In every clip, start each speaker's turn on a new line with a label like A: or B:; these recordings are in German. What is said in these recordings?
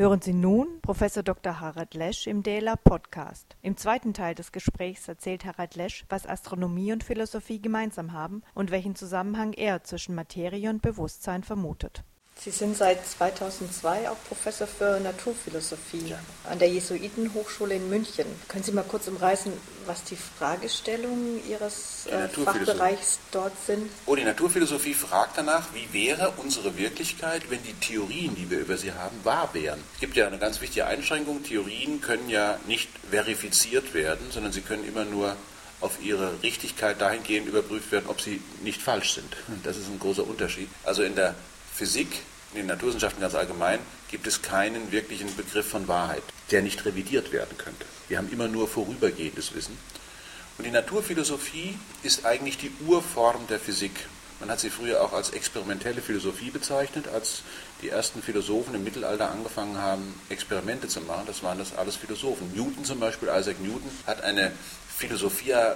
A: Hören Sie nun Professor Dr. Harald Lesch im DLR Podcast. Im zweiten Teil des Gesprächs erzählt Harald Lesch, was Astronomie und Philosophie gemeinsam haben und welchen Zusammenhang er zwischen Materie und Bewusstsein vermutet. Sie sind seit 2002 auch Professor für Naturphilosophie an der Jesuitenhochschule in München. Können Sie mal kurz umreißen, was die Fragestellungen Ihres Fachbereichs dort sind?
B: Die Naturphilosophie fragt danach, wie wäre unsere Wirklichkeit, wenn die Theorien, die wir über sie haben, wahr wären. Es gibt ja eine ganz wichtige Einschränkung, Theorien können ja nicht verifiziert werden, sondern sie können immer nur auf ihre Richtigkeit dahingehend überprüft werden, ob sie nicht falsch sind. Das ist ein großer Unterschied. Also in der Physik, in den Naturwissenschaften ganz allgemein, gibt es keinen wirklichen Begriff von Wahrheit, der nicht revidiert werden könnte. Wir haben immer nur vorübergehendes Wissen. Und die Naturphilosophie ist eigentlich die Urform der Physik. Man hat sie früher auch als experimentelle Philosophie bezeichnet, als die ersten Philosophen im Mittelalter angefangen haben, Experimente zu machen. Das waren das alles Philosophen. Newton zum Beispiel, Isaac Newton, hat eine Philosophia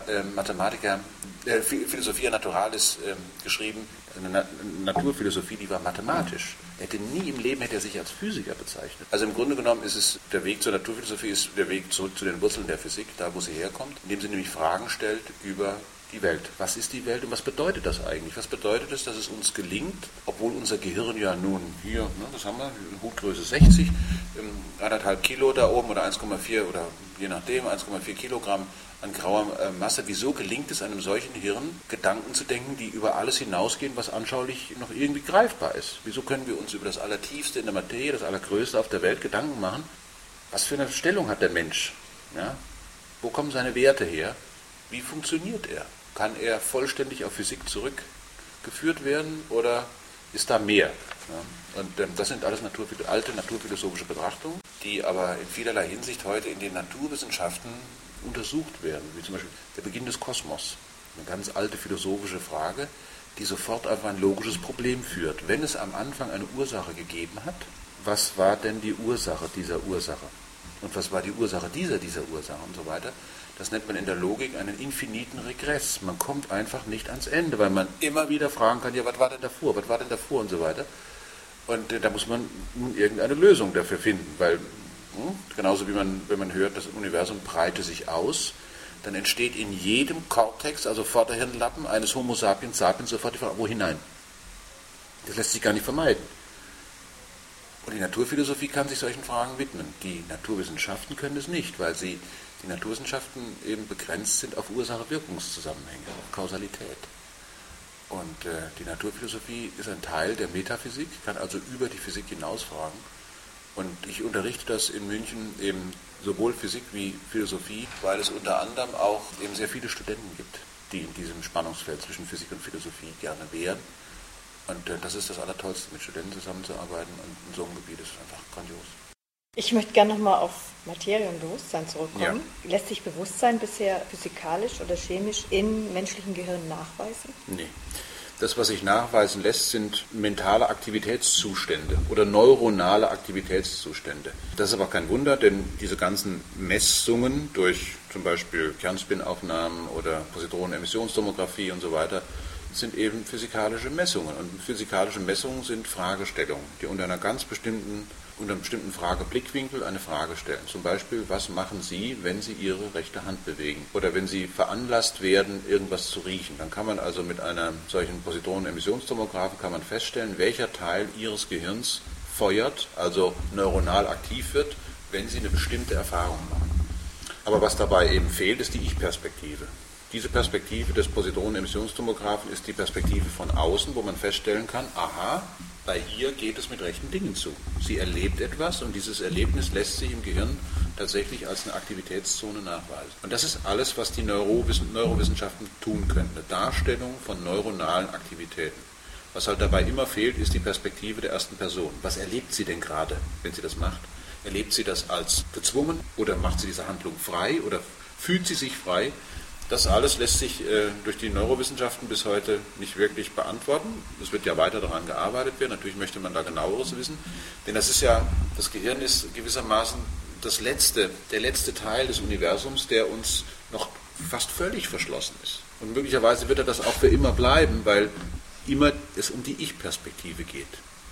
B: Naturalis geschrieben, eine Naturphilosophie, die war mathematisch. Hätte er sich als Physiker bezeichnet. Also im Grunde genommen ist es, der Weg zur Naturphilosophie ist der Weg zurück zu den Wurzeln der Physik, da wo sie herkommt, indem sie nämlich Fragen stellt über die Welt. Was ist die Welt und was bedeutet das eigentlich? Was bedeutet es, dass es uns gelingt, obwohl unser Gehirn ja nun hier, was haben wir, Hutgröße 60, 1,5 Kilo da oben oder 1,4 oder je nachdem, 1,4 Kilogramm an grauer Masse, wieso gelingt es einem solchen Hirn, Gedanken zu denken, die über alles hinausgehen, was anschaulich noch irgendwie greifbar ist? Wieso können wir uns über das Allertiefste in der Materie, das Allergrößte auf der Welt Gedanken machen? Was für eine Stellung hat der Mensch? Ja? Wo kommen seine Werte her? Wie funktioniert er? Kann er vollständig auf Physik zurückgeführt werden oder ist da mehr? Ja? Und das sind alles alte naturphilosophische Betrachtungen, die aber in vielerlei Hinsicht heute in den Naturwissenschaften untersucht werden, wie zum Beispiel der Beginn des Kosmos. Eine ganz alte philosophische Frage, die sofort auf ein logisches Problem führt. Wenn es am Anfang eine Ursache gegeben hat, was war denn die Ursache dieser Ursache? Und was war die Ursache dieser Ursache und so weiter? Das nennt man in der Logik einen infiniten Regress. Man kommt einfach nicht ans Ende, weil man immer wieder fragen kann, ja, was war denn davor und so weiter. Und da muss man nun irgendeine Lösung dafür finden, weil genauso wie wenn man hört, das Universum breite sich aus, dann entsteht in jedem Kortex, also Vorderhirnlappen eines Homo sapiens sofort die Frage, wo hinein? Das lässt sich gar nicht vermeiden. Und die Naturphilosophie kann sich solchen Fragen widmen. Die Naturwissenschaften können es nicht, weil die Naturwissenschaften eben begrenzt sind auf Ursache-Wirkungszusammenhänge, auf Kausalität. Und die Naturphilosophie ist ein Teil der Metaphysik, kann also über die Physik hinaus fragen. Und ich unterrichte das in München eben sowohl Physik wie Philosophie, weil es unter anderem auch eben sehr viele Studenten gibt, die in diesem Spannungsfeld zwischen Physik und Philosophie gerne wären. Und das ist das Allertollste, mit Studenten zusammenzuarbeiten und in so einem Gebiet ist einfach grandios.
A: Ich möchte gerne nochmal auf Materie und Bewusstsein zurückkommen. Ja. Lässt sich Bewusstsein bisher physikalisch oder chemisch in menschlichen Gehirnen nachweisen?
B: Nee. Das, was sich nachweisen lässt, sind mentale Aktivitätszustände oder neuronale Aktivitätszustände. Das ist aber kein Wunder, denn diese ganzen Messungen durch zum Beispiel Kernspinaufnahmen oder Positronenemissionstomographie und so weiter sind eben physikalische Messungen. Und physikalische Messungen sind Fragestellungen, die unter einem bestimmten Frageblickwinkel eine Frage stellen. Zum Beispiel, was machen Sie, wenn Sie Ihre rechte Hand bewegen? Oder wenn Sie veranlasst werden, irgendwas zu riechen. Dann kann man also mit einer solchen Positronenemissionstomografen kann man feststellen, welcher Teil Ihres Gehirns feuert, also neuronal aktiv wird, wenn Sie eine bestimmte Erfahrung machen. Aber was dabei eben fehlt, ist die Ich-Perspektive. Diese Perspektive des Positronenemissionstomografen ist die Perspektive von außen, wo man feststellen kann, aha, bei ihr geht es mit rechten Dingen zu. Sie erlebt etwas und dieses Erlebnis lässt sich im Gehirn tatsächlich als eine Aktivitätszone nachweisen. Und das ist alles, was die Neurowissenschaften tun können, eine Darstellung von neuronalen Aktivitäten. Was halt dabei immer fehlt, ist die Perspektive der ersten Person. Was erlebt sie denn gerade, wenn sie das macht? Erlebt sie das als gezwungen oder macht sie diese Handlung frei oder fühlt sie sich frei? Das alles lässt sich durch die Neurowissenschaften bis heute nicht wirklich beantworten. Es wird ja weiter daran gearbeitet werden. Natürlich möchte man da genaueres wissen. Denn das Gehirn ist gewissermaßen der letzte Teil des Universums, der uns noch fast völlig verschlossen ist. Und möglicherweise wird er das auch für immer bleiben, weil immer es um die Ich-Perspektive geht.